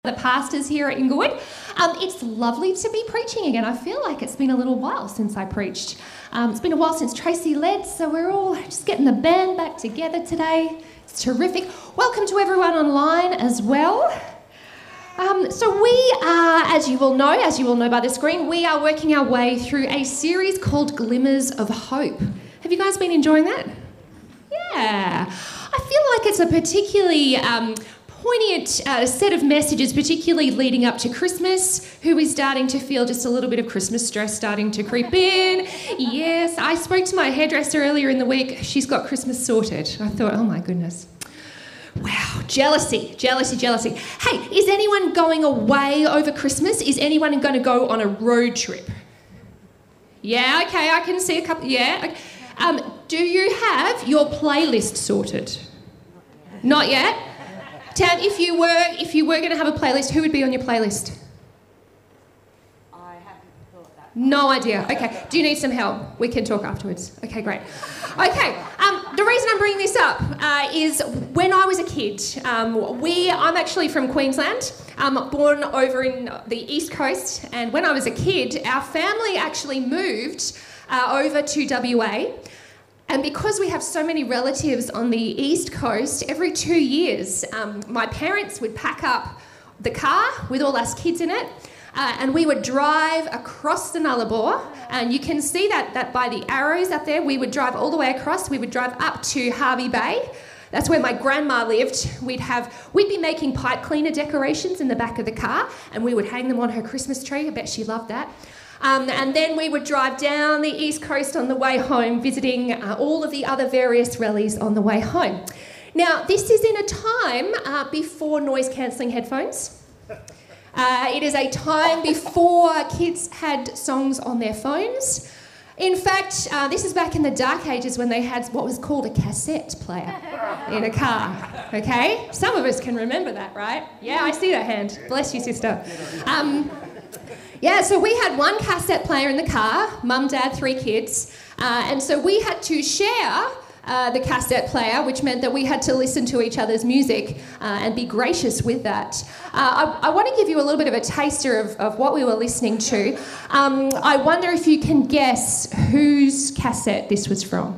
The pastors here at Inglewood. It's lovely to be preaching again. I feel like it's been a little while since I preached. It's been a while since Tracy led, so we're all just getting the band back together today. It's terrific. Welcome to everyone online as well. So we are, as you all know by the screen, we are working our way through a series called Glimmers of Hope. Have you guys been enjoying that? Yeah. I feel like it's a particularly poignant set of messages, particularly leading up to Christmas. Who is starting to feel just a little bit of Christmas stress starting to creep in? Yes, I spoke to my hairdresser earlier in the week. She's got Christmas sorted. I thought, oh my goodness. Wow, jealousy. Hey, is anyone going away over Christmas? Is anyone going to go on a road trip? Yeah, okay, I can see a couple. Yeah. Do you have your playlist sorted? Not yet? Tam, if you were going to have a playlist, who would be on your playlist? I haven't thought that. No idea. Okay. Do you need some help? We can talk afterwards. Okay, great. Okay. The reason I'm bringing this up is when I was a kid, I'm actually from Queensland. Born over in the East Coast, and when I was a kid, our family actually moved over to WA. And because we have so many relatives on the East Coast, every 2 years, my parents would pack up the car with all us kids in it, and we would drive across the Nullarbor. And you can see that by the arrows up there. We would drive all the way across. We would drive up to Hervey Bay. That's where my grandma lived. We'd be making pipe cleaner decorations in the back of the car, and we would hang them on her Christmas tree. I bet she loved that. And then we would drive down the East Coast on the way home, visiting all of the other various rallies on the way home. Now, this is in a time before noise-cancelling headphones. It is a time before kids had songs on their phones. In fact, this is back in the dark ages when they had what was called a cassette player in a car, okay? Some of us can remember that, right? Yeah, I see that hand. Bless you, sister. Yeah, so we had one cassette player in the car, mum, dad, 3 kids, and so we had to share the cassette player, which meant that we had to listen to each other's music and be gracious with that. I want to give you a little bit of a taster of what we were listening to. I wonder if you can guess whose cassette this was from.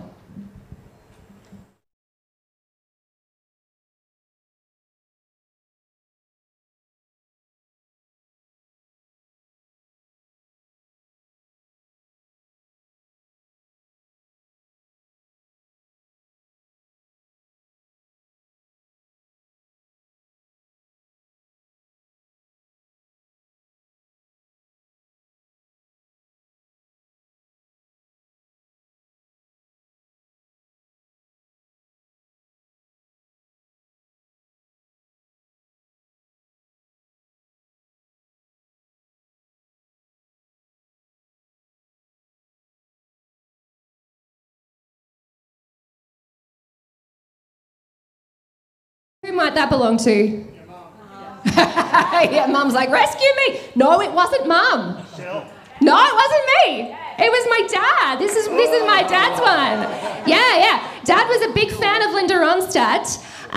Who might that belong to? Your mum. Yeah, mum's like, rescue me. No, it wasn't mum. No, it wasn't me. It was my dad. This is my dad's one. Yeah. Dad was a big fan of Linda Ronstadt.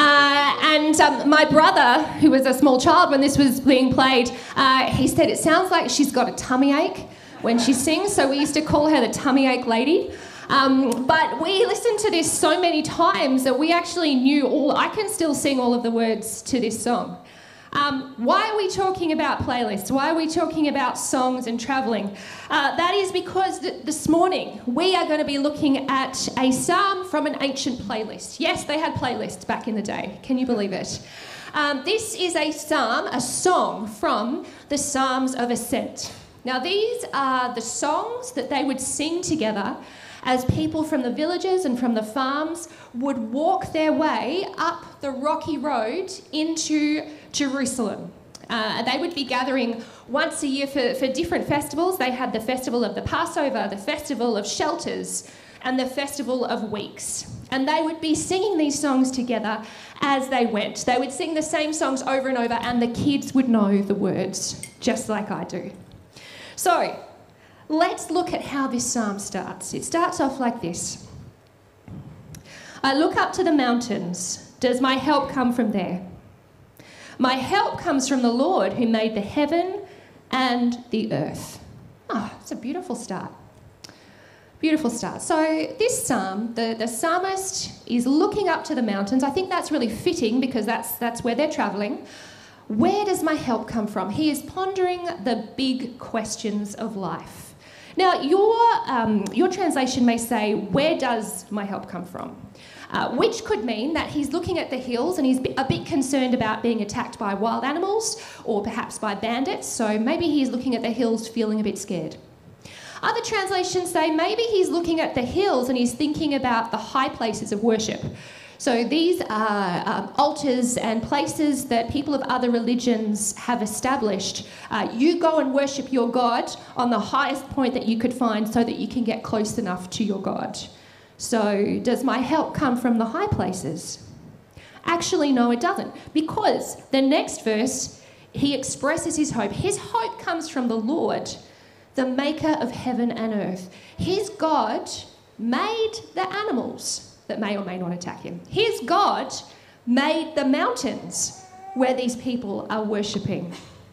And my brother, who was a small child when this was being played, he said it sounds like she's got a tummy ache when she sings, so we used to call her the tummy ache lady. But we listened to this so many times that we actually knew I can still sing all of the words to this song. Why are we talking about playlists? Why are we talking about songs and travelling? That is because this morning we are going to be looking at a psalm from an ancient playlist. Yes, they had playlists back in the day. Can you believe it? This is a song from the Psalms of Ascent. Now, these are the songs that they would sing together as people from the villages and from the farms would walk their way up the rocky road into Jerusalem. They would be gathering once a year for different festivals. They had the festival of the Passover, the festival of shelters, and the festival of weeks. And they would be singing these songs together as they went. They would sing the same songs over and over, and the kids would know the words, just like I do. So, let's look at how this psalm starts. It starts off like this. I look up to the mountains. Does my help come from there? My help comes from the Lord who made the heaven and the earth. Oh, it's a beautiful start. Beautiful start. So this psalm, the psalmist is looking up to the mountains. I think that's really fitting because that's where they're travelling. Where does my help come from? He is pondering the big questions of life. Now, your translation may say, where does my help come from? Which could mean that he's looking at the hills and he's a bit concerned about being attacked by wild animals or perhaps by bandits, so maybe he's looking at the hills feeling a bit scared. Other translations say maybe he's looking at the hills and he's thinking about the high places of worship. So these are altars and places that people of other religions have established. You go and worship your God on the highest point that you could find so that you can get close enough to your God. So does my help come from the high places? Actually, no, it doesn't. Because the next verse, he expresses his hope. His hope comes from the Lord, the maker of heaven and earth. His God made the animals that may or may not attack him. His God made the mountains where these people are worshipping.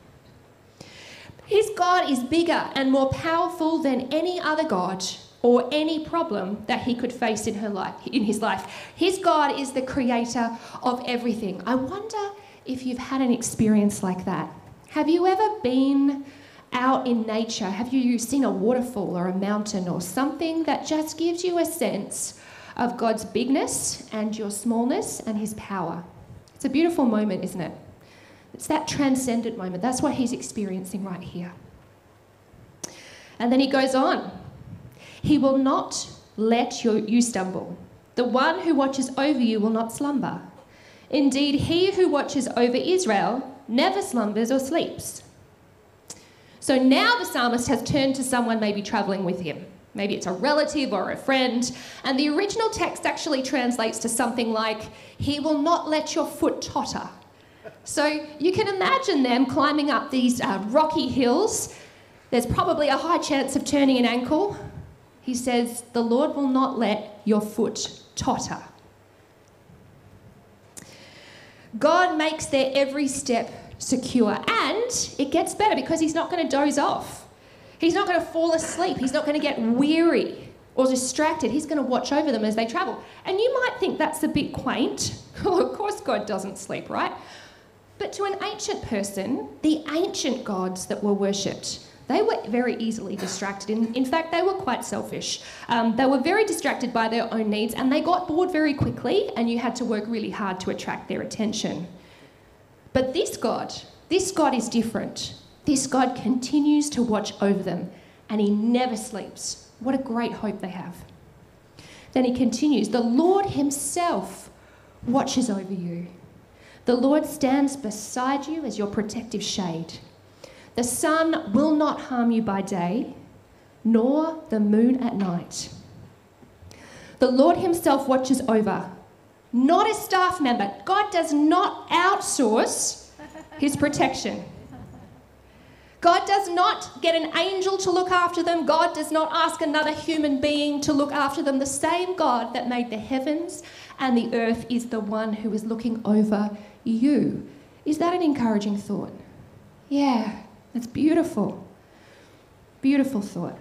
His God is bigger and more powerful than any other God or any problem that he could face in his life. His God is the creator of everything. I wonder if you've had an experience like that. Have you ever been out in nature? Have you seen a waterfall or a mountain or something that just gives you a sense of God's bigness and your smallness and his power? It's a beautiful moment, isn't it? It's that transcendent moment. That's what he's experiencing right here. And then he goes on. He will not let you stumble. The one who watches over you will not slumber. Indeed, he who watches over Israel never slumbers or sleeps. So now the psalmist has turned to someone maybe travelling with him. Maybe it's a relative or a friend. And the original text actually translates to something like, he will not let your foot totter. So you can imagine them climbing up these rocky hills. There's probably a high chance of turning an ankle. He says, the Lord will not let your foot totter. God makes their every step secure. And it gets better because he's not going to doze off. He's not going to fall asleep. He's not going to get weary or distracted. He's going to watch over them as they travel. And you might think that's a bit quaint. Well, of course God doesn't sleep, right? But to an ancient person, the ancient gods that were worshipped, they were very easily distracted. In fact, they were quite selfish. They were very distracted by their own needs and they got bored very quickly and you had to work really hard to attract their attention. But this God is different. This God continues to watch over them and he never sleeps. What a great hope they have. Then he continues, the Lord himself watches over you. The Lord stands beside you as your protective shade. The sun will not harm you by day, nor the moon at night. The Lord himself watches over, not a staff member. God does not outsource his protection. God does not get an angel to look after them. God does not ask another human being to look after them. The same God that made the heavens and the earth is the one who is looking over you. Is that an encouraging thought? Yeah, that's beautiful. Beautiful thought.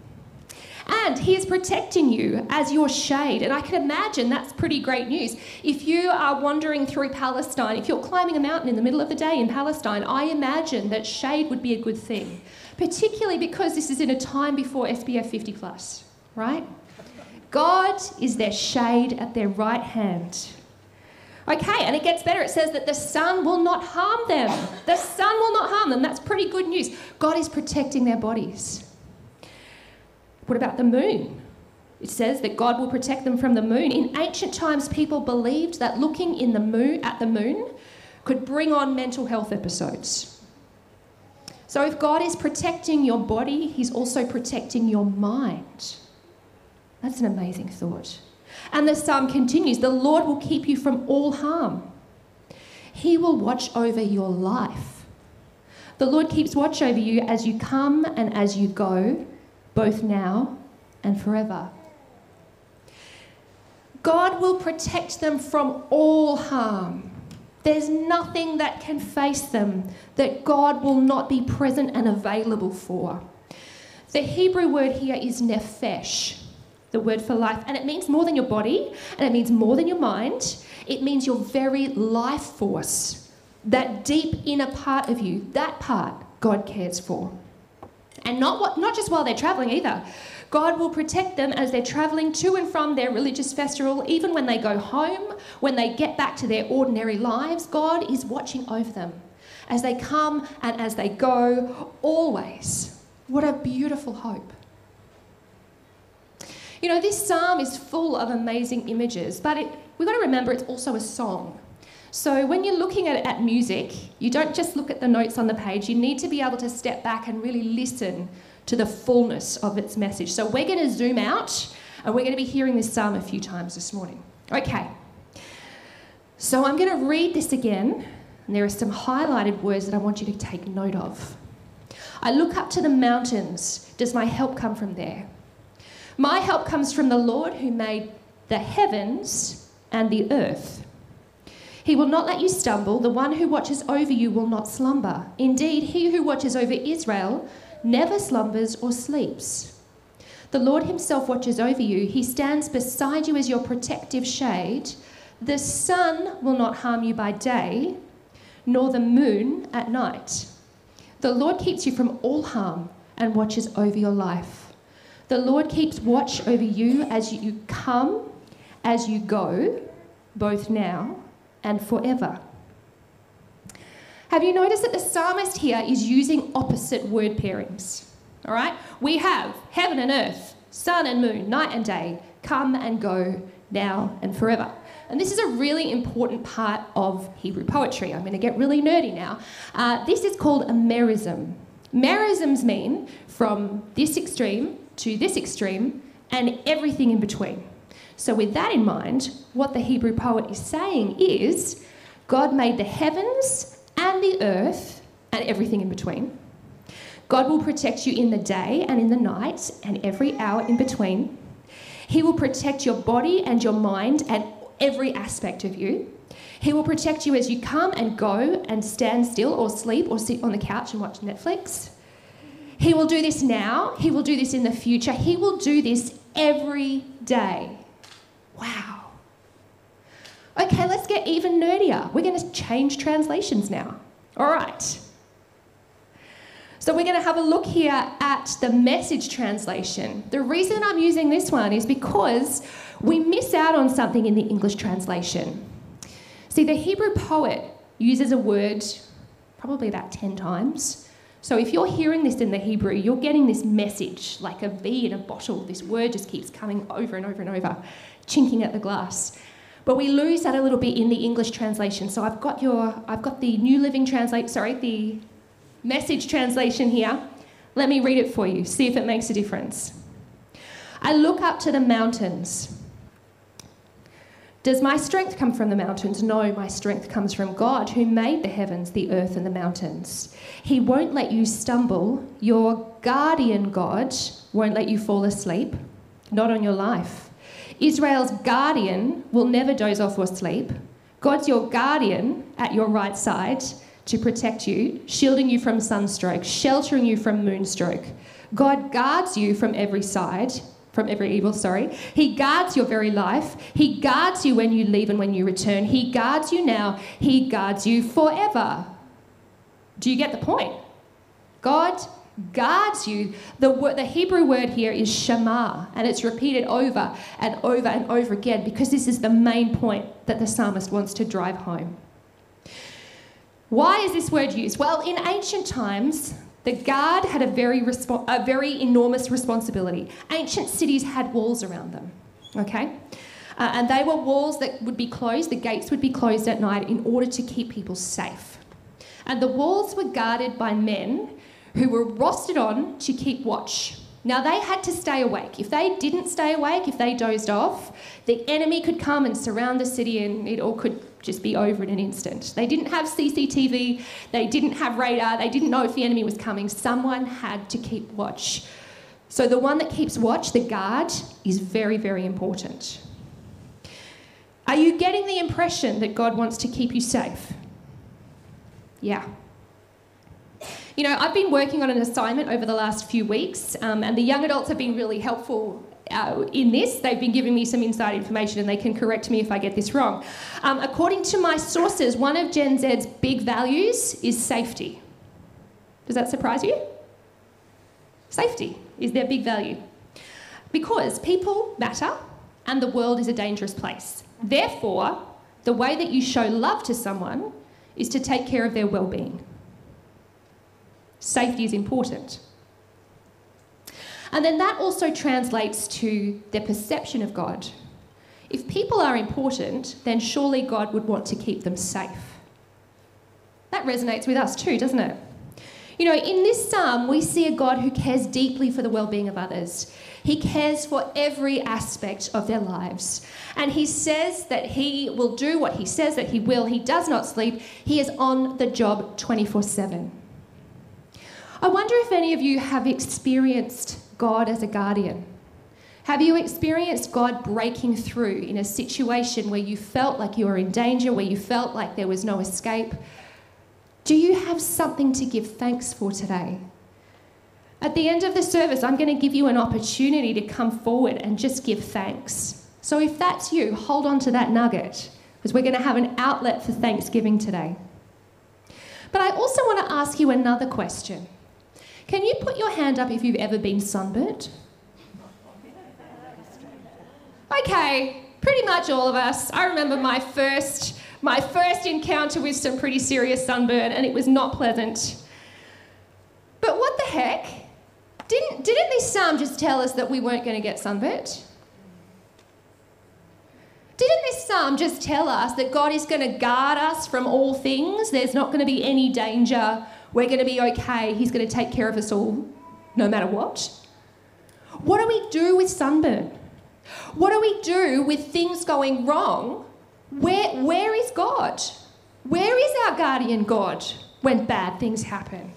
And he is protecting you as your shade. And I can imagine that's pretty great news. If you are wandering through Palestine, if you're climbing a mountain in the middle of the day in Palestine, I imagine that shade would be a good thing. Particularly because this is in a time before SPF 50+, right? God is their shade at their right hand. Okay, and it gets better. It says that the sun will not harm them. The sun will not harm them. That's pretty good news. God is protecting their bodies. What about the moon? It says that God will protect them from the moon. In ancient times, people believed that looking at the moon could bring on mental health episodes. So if God is protecting your body, he's also protecting your mind. That's an amazing thought. And the psalm continues, the Lord will keep you from all harm. He will watch over your life. The Lord keeps watch over you as you come and as you go, both now and forever. God will protect them from all harm. There's nothing that can face them that God will not be present and available for. The Hebrew word here is nephesh, the word for life, and it means more than your body, and it means more than your mind. It means your very life force, that deep inner part of you, that part God cares for. And not just while they're travelling either. God will protect them as they're travelling to and from their religious festival, even when they go home, when they get back to their ordinary lives. God is watching over them as they come and as they go, always. What a beautiful hope. You know, this psalm is full of amazing images, but we've got to remember it's also a song. So when you're looking at music, you don't just look at the notes on the page. You need to be able to step back and really listen to the fullness of its message. So we're going to zoom out, and we're going to be hearing this psalm a few times this morning. Okay. So I'm going to read this again, and there are some highlighted words that I want you to take note of. I look up to the mountains. Does my help come from there? My help comes from the Lord who made the heavens and the earth. He will not let you stumble. The one who watches over you will not slumber. Indeed, he who watches over Israel never slumbers or sleeps. The Lord himself watches over you. He stands beside you as your protective shade. The sun will not harm you by day, nor the moon at night. The Lord keeps you from all harm and watches over your life. The Lord keeps watch over you as you come, as you go, both now and forever. Have you noticed that the psalmist here is using opposite word pairings? All right? We have heaven and earth, sun and moon, night and day, come and go, now and forever. And this is a really important part of Hebrew poetry. I'm going to get really nerdy now. This is called a merism. Merisms mean from this extreme to this extreme and everything in between. So with that in mind, what the Hebrew poet is saying is God made the heavens and the earth and everything in between. God will protect you in the day and in the night and every hour in between. He will protect your body and your mind and every aspect of you. He will protect you as you come and go and stand still or sleep or sit on the couch and watch Netflix. He will do this now. He will do this in the future. He will do this every day. Wow. Okay, let's get even nerdier. We're going to change translations now. All right. So we're going to have a look here at the Message translation. The reason I'm using this one is because we miss out on something in the English translation. See, the Hebrew poet uses a word probably about 10 times. So if you're hearing this in the Hebrew, you're getting this message like a bee in a bottle. This word just keeps coming over and over and over, chinking at the glass. But we lose that a little bit in the English translation. So I've got the New Living the Message translation here. Let me read it for you, see if it makes a difference. I look up to the mountains. Does my strength come from the mountains? No, my strength comes from God who made the heavens, the earth and the mountains. He won't let you stumble. Your guardian God won't let you fall asleep, not on your life. Israel's guardian will never doze off or sleep. God's your guardian at your right side to protect you, shielding you from sunstroke, sheltering you from moonstroke. God guards you from every side, from every evil, He guards your very life. He guards you when you leave and when you return. He guards you now. He guards you forever. Do you get the point? God guards you. The Hebrew word here is shema, and it's repeated over and over and over again because this is the main point that the psalmist wants to drive home. Why is this word used? Well, in ancient times, the guard had a very enormous responsibility. Ancient cities had walls around them, okay? And they were walls that would be closed, the gates would be closed at night in order to keep people safe. And the walls were guarded by men who were rostered on to keep watch. Now, they had to stay awake. If they didn't stay awake, if they dozed off, the enemy could come and surround the city and it all could just be over in an instant. They didn't have CCTV, they didn't have radar, they didn't know if the enemy was coming. Someone had to keep watch. So the one that keeps watch, the guard, is very, very important. Are you getting the impression that God wants to keep you safe? Yeah. You know, I've been working on an assignment over the last few weeks, and the young adults have been really helpful in this. They've been giving me some inside information, and they can correct me if I get this wrong. According to my sources, one of Gen Z's big values is safety. Does that surprise you? Safety is their big value. Because people matter, and the world is a dangerous place. Therefore, the way that you show love to someone is to take care of their well-being. Safety is important. And then that also translates to their perception of God. If people are important, then surely God would want to keep them safe. That resonates with us too, doesn't it? You know, in this psalm, we see a God who cares deeply for the well-being of others. He cares for every aspect of their lives. And he says that he will do what he says that he will. He does not sleep. He is on the job 24/7. I wonder if any of you have experienced God as a guardian. Have you experienced God breaking through in a situation where you felt like you were in danger, where you felt like there was no escape? Do you have something to give thanks for today? At the end of the service, I'm going to give you an opportunity to come forward and just give thanks. So if that's you, hold on to that nugget, because we're going to have an outlet for Thanksgiving today. But I also want to ask you another question. Can you put your hand up if you've ever been sunburnt? Okay, pretty much all of us. I remember my first encounter with some pretty serious sunburn, and it was not pleasant. But what the heck? Didn't this psalm just tell us that we weren't going to get sunburnt? Didn't this psalm just tell us that God is going to guard us from all things? There's not going to be any danger. We're going to be okay. He's going to take care of us all, no matter what. What do we do with sunburn? What do we do with things going wrong? Where is God? Where is our guardian God when bad things happen?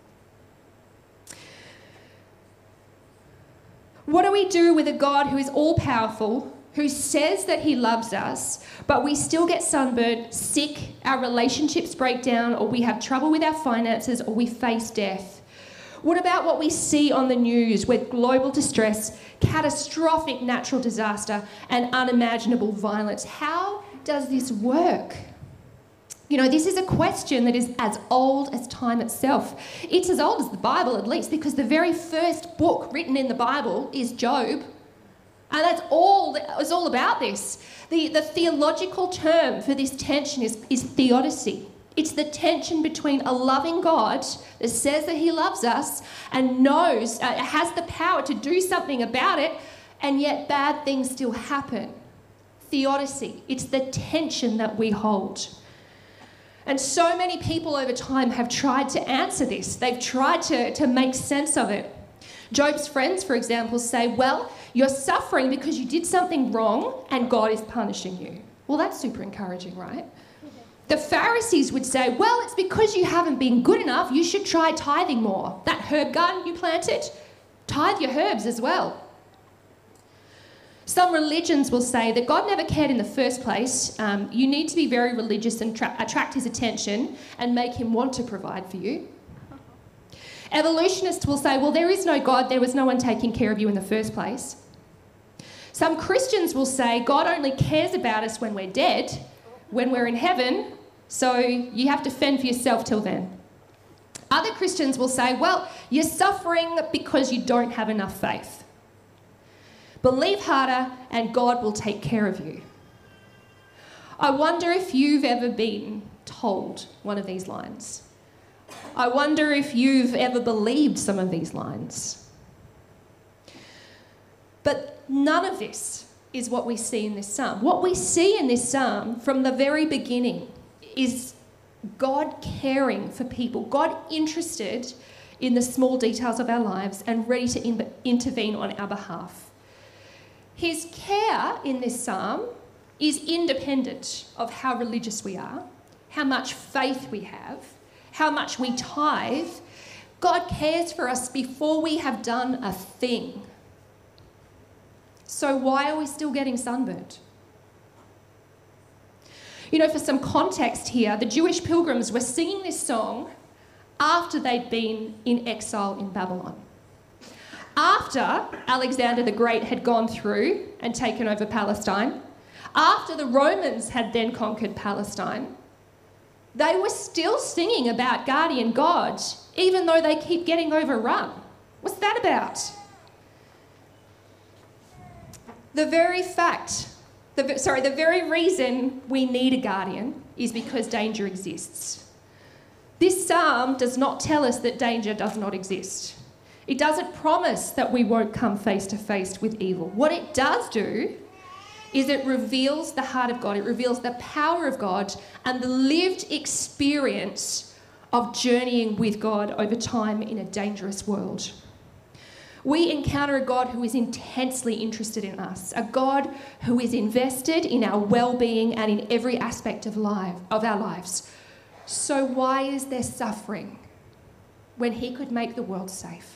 What do we do with a God who is all-powerful, who says that he loves us, but we still get sunburned, sick, our relationships break down, or we have trouble with our finances, or we face death? What about what we see on the news with global distress, catastrophic natural disaster, and unimaginable violence? How does this work? You know, this is a question that is as old as time itself. It's as old as the Bible, at least, because the very first book written in the Bible is Job. And that's all it's all about this. The theological term for this tension is theodicy. It's the tension between a loving God that says that he loves us and knows, has the power to do something about it, and yet bad things still happen. Theodicy. It's the tension that we hold. And so many people over time have tried to answer this. They've tried to make sense of it. Job's friends, for example, say, well, you're suffering because you did something wrong and God is punishing you. Well, that's super encouraging, right? The Pharisees would say, well, it's because you haven't been good enough. You should try tithing more. That herb garden you planted, tithe your herbs as well. Some religions will say that God never cared in the first place. You need to be very religious and attract his attention and make him want to provide for you. Evolutionists will say, well, there is no God. There was no one taking care of you in the first place. Some Christians will say God only cares about us when we're dead, when we're in heaven, so you have to fend for yourself till then. Other Christians will say, well, you're suffering because you don't have enough faith. Believe harder and God will take care of you. I wonder if you've ever been told one of these lines. I wonder if you've ever believed some of these lines. But none of this is what we see in this psalm. What we see in this psalm from the very beginning is God caring for people, God interested in the small details of our lives and ready to intervene on our behalf. His care in this psalm is independent of how religious we are, how much faith we have, how much we tithe. God cares for us before we have done a thing. So why are we still getting sunburnt? You know, for some context here, the Jewish pilgrims were singing this song after they'd been in exile in Babylon. After Alexander the Great had gone through and taken over Palestine, after the Romans had then conquered Palestine, they were still singing about guardian God, even though they keep getting overrun. What's that about? The very reason we need a guardian is because danger exists. This psalm does not tell us that danger does not exist. It doesn't promise that we won't come face to face with evil. What it does do is it reveals the heart of God. It reveals the power of God and the lived experience of journeying with God over time in a dangerous world. We encounter a God who is intensely interested in us, a God who is invested in our well-being and in every aspect of our lives. So why is there suffering when he could make the world safe?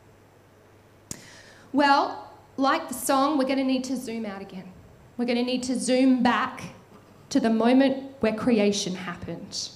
Well, like the song, we're going to need to zoom out again. We're going to need to zoom back to the moment where creation happened.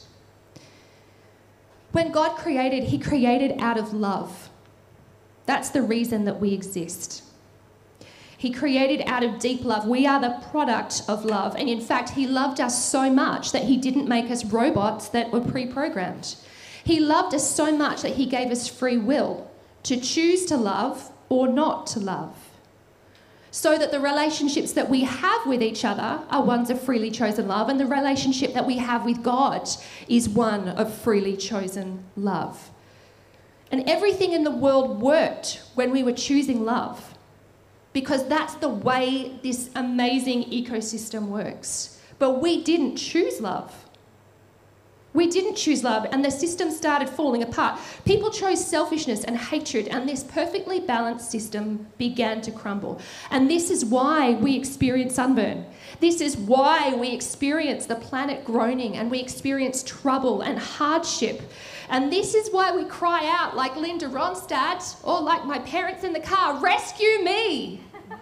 When God created, he created out of love. That's the reason that we exist. He created out of deep love. We are the product of love. And in fact, he loved us so much that he didn't make us robots that were pre-programmed. He loved us so much that he gave us free will to choose to love or not to love, so that the relationships that we have with each other are ones of freely chosen love, and the relationship that we have with God is one of freely chosen love. And everything in the world worked when we were choosing love, because that's the way this amazing ecosystem works. But we didn't choose love. We didn't choose love, and the system started falling apart. People chose selfishness and hatred, and this perfectly balanced system began to crumble. And this is why we experience sunburn. This is why we experience the planet groaning, and we experience trouble and hardship. And this is why we cry out like Linda Ronstadt, or like my parents in the car, "Rescue me!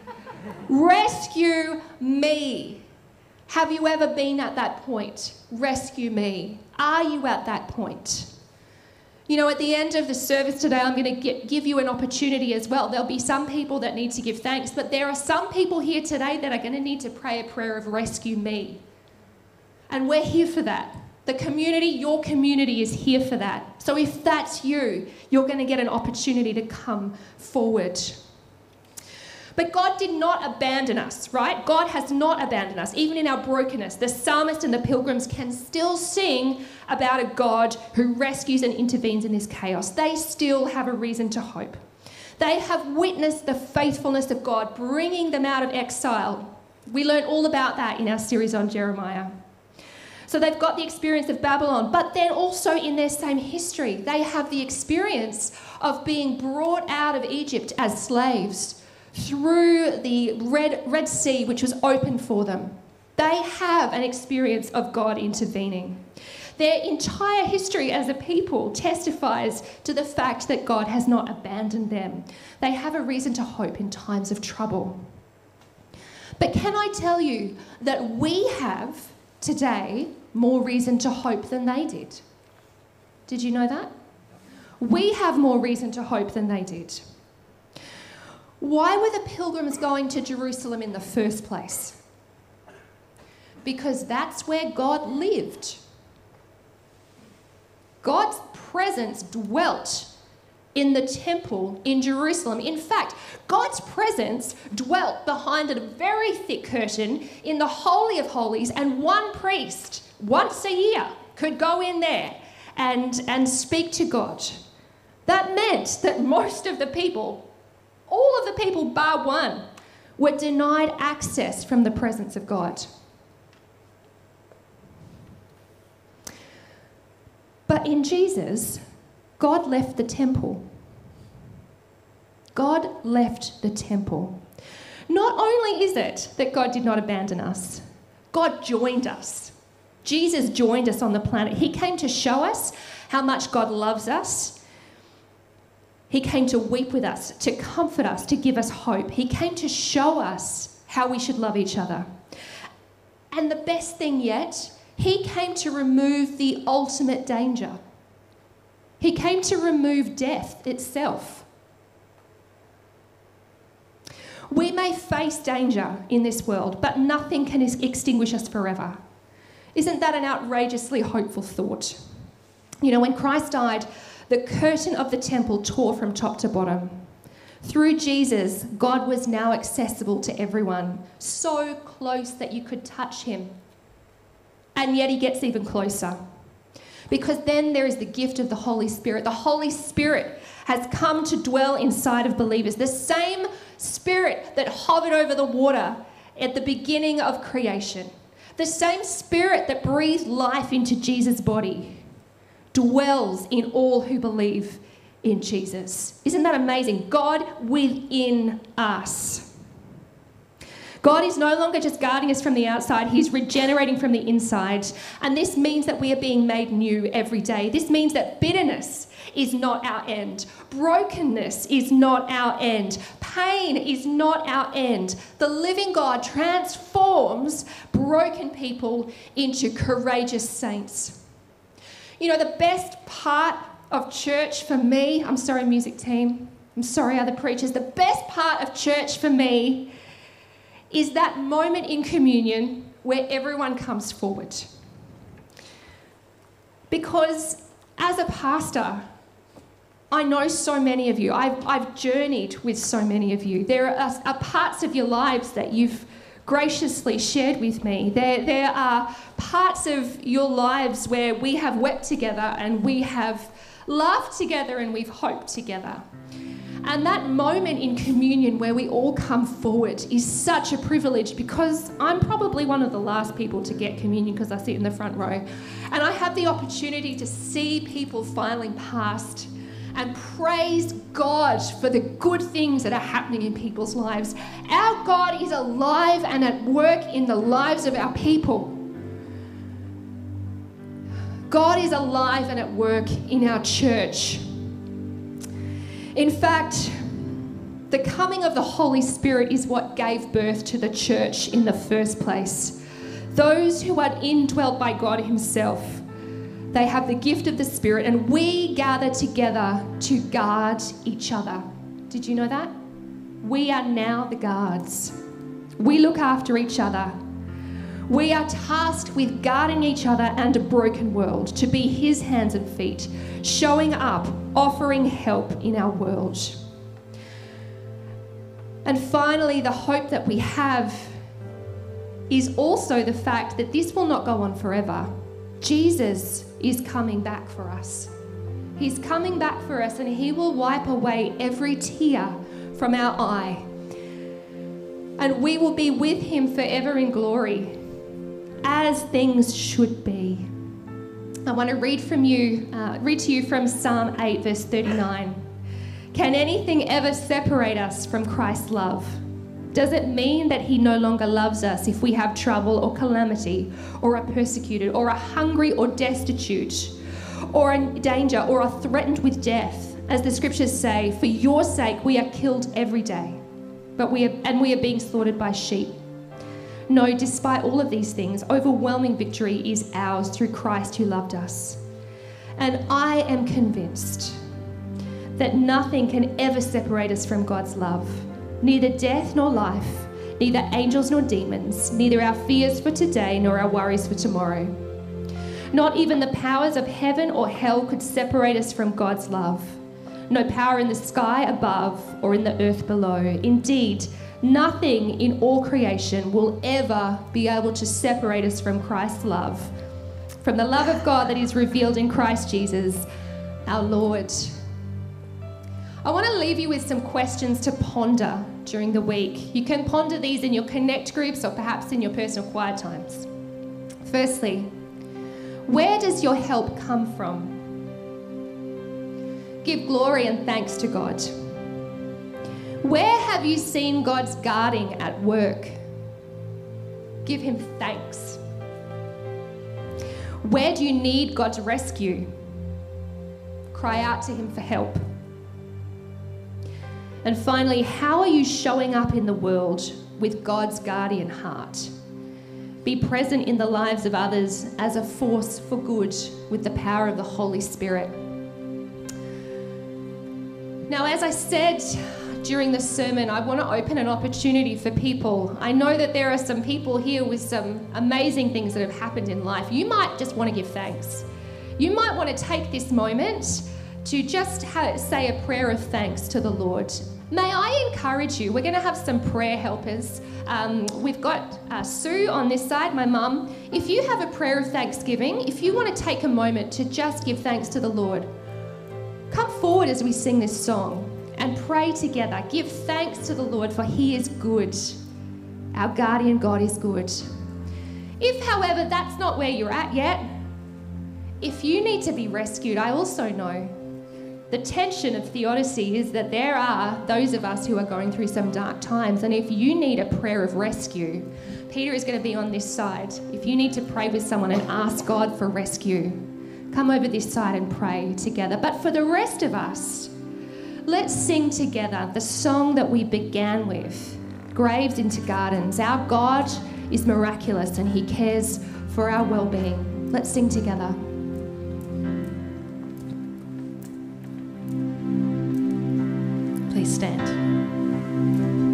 Rescue me!" Have you ever been at that point? Rescue me. Are you at that point? You know, at the end of the service today, I'm going to give you an opportunity as well. There'll be some people that need to give thanks, but there are some people here today that are going to need to pray a prayer of rescue me. And we're here for that. The community, your community is here for that. So if that's you, you're going to get an opportunity to come forward. But God did not abandon us, right? God has not abandoned us. Even in our brokenness, the psalmist and the pilgrims can still sing about a God who rescues and intervenes in this chaos. They still have a reason to hope. They have witnessed the faithfulness of God, bringing them out of exile. We learned all about that in our series on Jeremiah. So they've got the experience of Babylon, but then also in their same history, they have the experience of being brought out of Egypt as slaves through the Red Sea, which was open for them. They have an experience of God intervening. Their entire history as a people testifies to the fact that God has not abandoned them. They have a reason to hope in times of trouble. But can I tell you that we have today more reason to hope than they did? Did you know that? We have more reason to hope than they did. Why were the pilgrims going to Jerusalem in the first place? Because that's where God lived. God's presence dwelt in the temple in Jerusalem. In fact, God's presence dwelt behind a very thick curtain in the Holy of Holies, and one priest, once a year, could go in there and speak to God. That meant that most of the people, all of the people bar one, were denied access from the presence of God. But in Jesus, God left the temple. God left the temple. Not only is it that God did not abandon us, God joined us. Jesus joined us on the planet. He came to show us how much God loves us. He came to weep with us, to comfort us, to give us hope. He came to show us how we should love each other. And the best thing yet, He came to remove the ultimate danger. He came to remove death itself. We may face danger in this world, but nothing can extinguish us forever. Isn't that an outrageously hopeful thought? You know, when Christ died, the curtain of the temple tore from top to bottom. Through Jesus, God was now accessible to everyone, so close that you could touch him. And yet he gets even closer. Because then there is the gift of the Holy Spirit. The Holy Spirit has come to dwell inside of believers. The same Spirit that hovered over the water at the beginning of creation. The same Spirit that breathed life into Jesus' body dwells in all who believe in Jesus. Isn't that amazing? God within us. God is no longer just guarding us from the outside, he's regenerating from the inside. And this means that we are being made new every day. This means that bitterness is not our end. Brokenness is not our end. Pain is not our end. The living God transforms broken people into courageous saints. You know, the best part of church for me, I'm sorry, music team, I'm sorry, other preachers, the best part of church for me is that moment in communion where everyone comes forward. Because as a pastor, I know so many of you. I've journeyed with so many of you. There are parts of your lives that you've graciously shared with me. There are parts of your lives where we have wept together and we have laughed together and we've hoped together. And that moment in communion where we all come forward is such a privilege, because I'm probably one of the last people to get communion because I sit in the front row. And I have the opportunity to see people filing past and praise God for the good things that are happening in people's lives. Our God is alive and at work in the lives of our people. God is alive and at work in our church. In fact, the coming of the Holy Spirit is what gave birth to the church in the first place. Those who are indwelt by God himself, they have the gift of the Spirit, and we gather together to guard each other. Did you know that? We are now the guards. We look after each other. We are tasked with guarding each other and a broken world, to be his hands and feet, showing up, offering help in our world. And finally, the hope that we have is also the fact that this will not go on forever. Jesus is coming back for us. He's coming back for us, and he will wipe away every tear from our eye. And we will be with him forever in glory, as things should be. I want to read to you from Psalm 8, verse 39. Can anything ever separate us from Christ's love? Does it mean that he no longer loves us if we have trouble or calamity, or are persecuted, or are hungry or destitute, or in danger, or are threatened with death? As the scriptures say, for your sake we are killed every day, we are being slaughtered by sheep. No, despite all of these things, overwhelming victory is ours through Christ who loved us. And I am convinced that nothing can ever separate us from God's love. Neither death nor life, neither angels nor demons, neither our fears for today nor our worries for tomorrow. Not even the powers of heaven or hell could separate us from God's love. No power in the sky above or in the earth below. Indeed, nothing in all creation will ever be able to separate us from Christ's love, from the love of God that is revealed in Christ Jesus, our Lord. I want to leave you with some questions to ponder during the week. You can ponder these in your connect groups or perhaps in your personal quiet times. Firstly, where does your help come from? Give glory and thanks to God. Where have you seen God's guarding at work? Give him thanks. Where do you need God's rescue? Cry out to him for help. And finally, how are you showing up in the world with God's guardian heart? be present in the lives of others as a force for good with the power of the Holy Spirit. Now, as I said during the sermon, I want to open an opportunity for people. I know that there are some people here with some amazing things that have happened in life. You might just want to give thanks. You might want to take this moment to just say a prayer of thanks to the Lord. May I encourage you, we're going to have some prayer helpers. We've got Sue on this side, my mum. If you have a prayer of thanksgiving, if you want to take a moment to just give thanks to the Lord, come forward as we sing this song and pray together. Give thanks to the Lord, for He is good. Our guardian God is good. If, however, that's not where you're at yet, if you need to be rescued, I also know the tension of theodicy is that there are those of us who are going through some dark times, and if you need a prayer of rescue, Peter is going to be on this side. If you need to pray with someone and ask God for rescue, come over this side and pray together. But for the rest of us, let's sing together the song that we began with, Graves into Gardens. Our God is miraculous and He cares for our well-being. Let's sing together. Please stand.